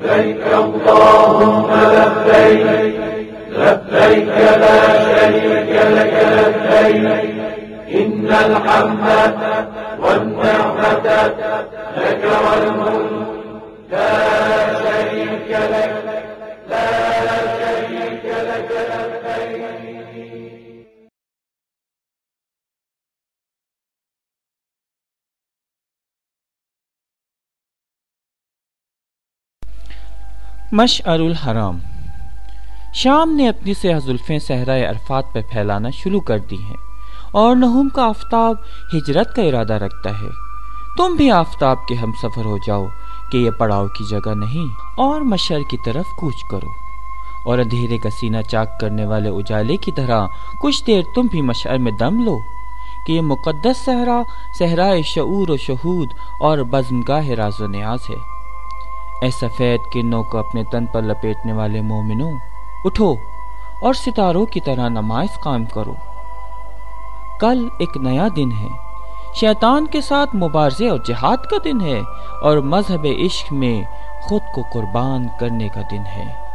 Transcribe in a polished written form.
لبيك اللهم لبيك لبيك لا شريك لك لبيك إن الحمد والنعمة لك والملك لا شريك لك لا شريك لك لبيك. مشعر الحرام. شام نے اپنی سیاہ زلفیں صحرائے عرفات پہ پھیلانا شروع کر دی ہیں اور نہوم کا آفتاب ہجرت کا ارادہ رکھتا ہے. تم بھی آفتاب کے ہم سفر ہو جاؤ کہ یہ پڑاؤ کی جگہ نہیں، اور مشعر کی طرف کوچ کرو، اور اندھیرے کا سینہ چاک کرنے والے اجالے کی طرح کچھ دیر تم بھی مشعر میں دم لو کہ یہ مقدس صحرا صحرائے شعور و شہود اور بزمگاہ راز و نیاز ہے. اے سفید کرنوں کو اپنے تن پر لپیٹنے والے مومنوں، اٹھو اور ستاروں کی طرح نماز قائم کرو. کل ایک نیا دن ہے، شیطان کے ساتھ مبارزے اور جہاد کا دن ہے، اور مذہب عشق میں خود کو قربان کرنے کا دن ہے.